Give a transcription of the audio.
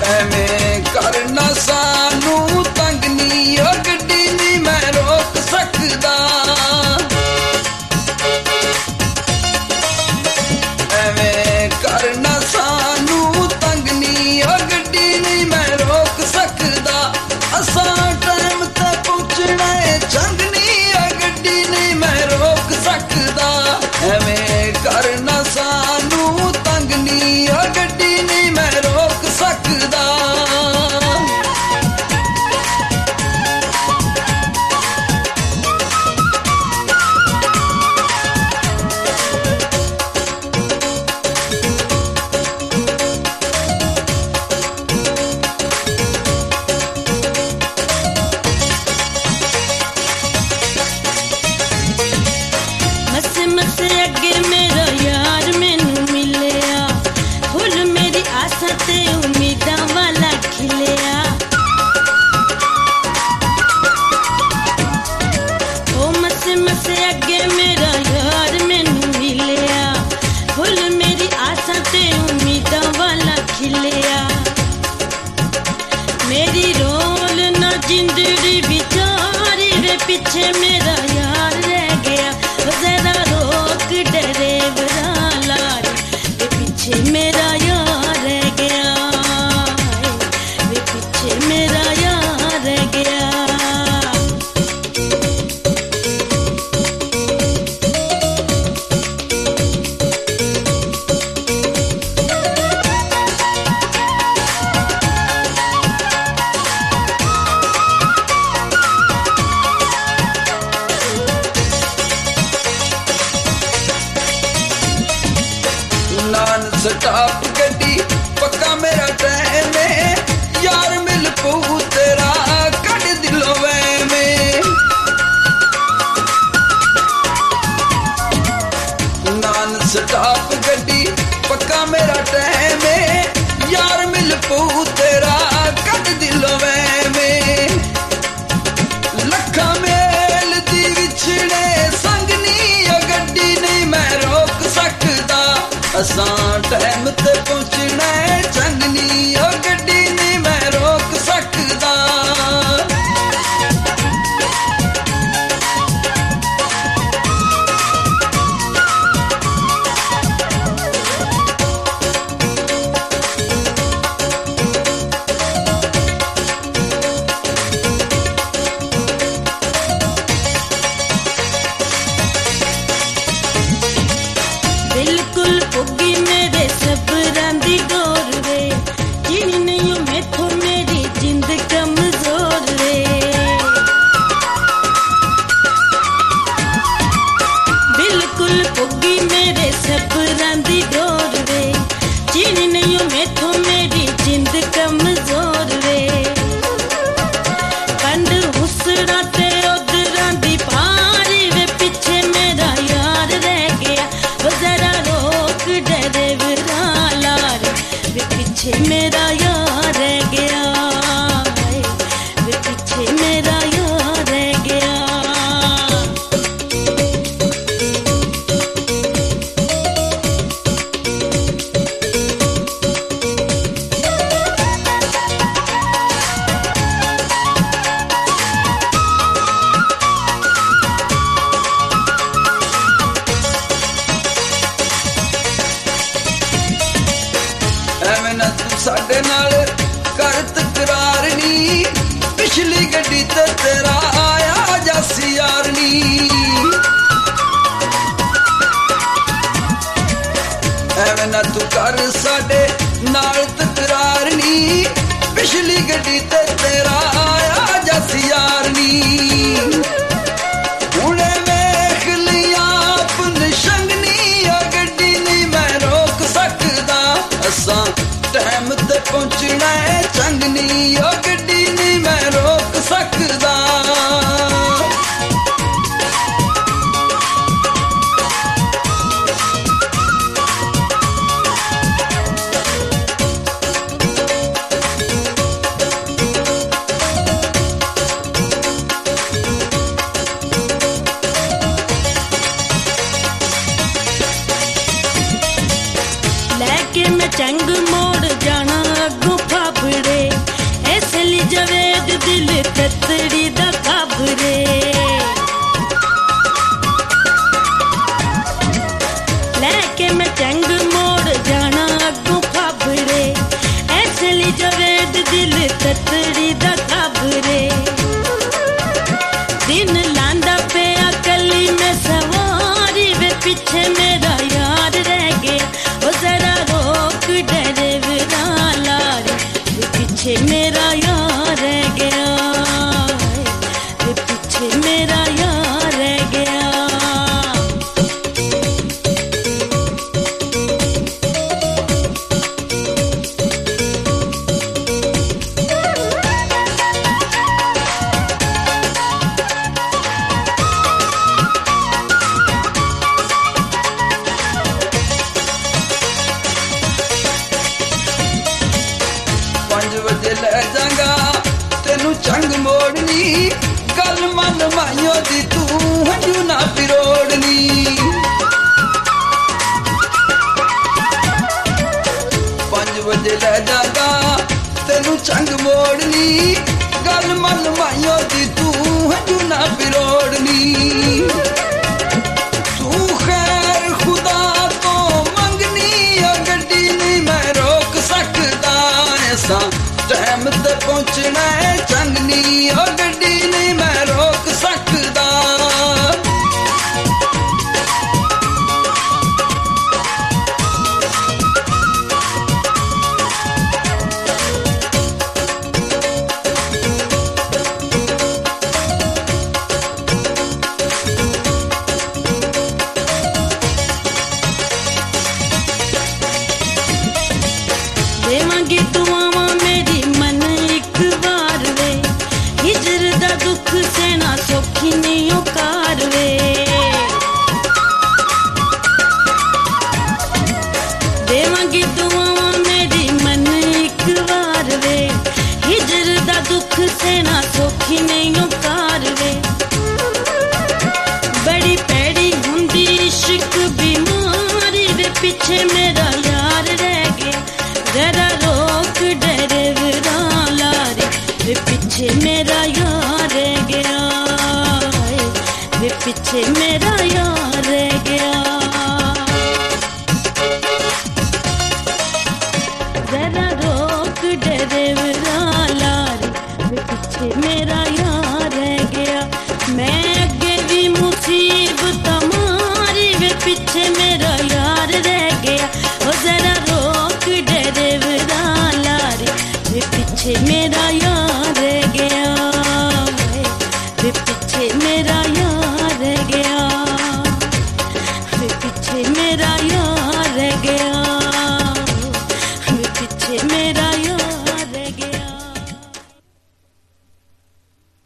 ਐਵੇਂ ਕਰਨਾ ਸਾਨੂੰ ਤੰਗ ਨੀ ਓ ਗੱਡੀ ਨੀ ਮੈਂ ਰੋਕ ਸਕਦਾ ਐਵੇਂ ਕਰਨਾ ਸਾਨੂੰ ਤੰਗ ਨੀ ਓ ਗੱਡੀ ਨੀ ਮੈਂ ਰੋਕ ਸਕਦਾ ਅਸਾਂ ਟਾਈਮ ਤੇ ਪਹੁੰਚਣਾ ਏ ਚੰਗ ਨੀ ਓ ਗੱਡੀ ਨੀ ਮੈਂ ਰੋਕ ਸਕਦਾ ਐਵੇਂ ਕਰਨਾ ਸਾਨੂੰ ਤੰਗ ਨੀ ਓ ਗੱਡੀ ਨੀ ਮੈਂ ਰੋਕ ਸਕਦਾ मेरी रोल ना जिंदड़ी बिचारी वे पीछे मेरा यार रह गया जरा रोक ड्राइवरा लारी वे पीछे मेरा यार रह गया वे पीछे मेरा यार रह गया स्टॉप गड्डी पक्का मेरा टाइम है यार मिल पू तेरा कट दिलो वै में नान स्टॉप गड्डी पक्का मेरा टाइम है यार मिल पू तेरा कट दिलो वै में लखा मेल दी विछड़े संग नी गड्डी नहीं मैं रोक सकदा असां टाइम ते पहुंचना है चंग नी ओ गड्डी नी मैं रोक सकदा बिल्कुल पुगी मेरे सबरां दी डोर वे जिन नहीं मैथों मेरी जिंद कमजोर रे बिल्कुल पुगी मेरे सबरां दी डोर वे जिन नहीं मैथों मेरी जिंद कमजोर रे कंड हुसना ते उधरां दी पारी वे पीछे मेरा यार रह गया जरा रोक ड्राइवरा लारी वे पीछे मेरा यार रह गया वे पीछे मेरा यार रह गया साडे नाल कर तकरार नी पिछली गड्डी ते तेरा आया जासी यार नी एवें ना तू कर साडे नाल तकरार नी पिछली गड्डी ते तेरा आया जासी यार नी हुणे वेख लिया अपन शंगनी ओ गड्डी नी मैं रोक सकदा असां टाइम ते पहुंचना है चंग नी ओ गड्डी नी मैं रोक सकदा लैके मैं चंग मोड़ जाना अगू फाफड़े लारी पीछे मेरा यार रह गया, पीछे मेरा यार रह गया। ले जागा तेनू चंग मोड़नी, गल मन माइयो दी तू हंजू ना पिरोड़नी। 5 बजे ले जागा तेनू चंग मोड़नी, गल मन माइयो दी तू हंजू ना पिरोड़नी। तू खैर खुदा तो मंगनी गड्डी नहीं मैं रोक सकदा, ऐसा टाइम ते पहुंचना है चंगनी और गड्डी नहीं मैं रोक सकदा। देवांगी दुआवां मेरी मन एक बार वे, हिजर दा दुख सहना सौखी नहीं ओ कार वे। देवांगी दुआवां मेरी मन एक बार वे, हिजर दा दुख सहना सौखी नहीं ओ कार वे। बड़ी पैड़ी हुंदी इश्क बीमारी वे, पीछे मेरा यार रह गया, जरा रोक ड्राइवरा लारी वे पीछे मेरा यार रह गया, वे पीछे मेरा यार रह गया। जरा रोक ड्राइवरा लारी वे पीछे मेरा यार रह गया। मैं अगे भी मुसीबत मारी वे पीछे मेरा यार रह गया। ओ जरा रोक ड्राइवरा लारी वे पीछे मेरा यार रह गया, वे पीछे मेरा यार रह गया, वे पीछे मेरा यार रह गया, वे पीछे मेरा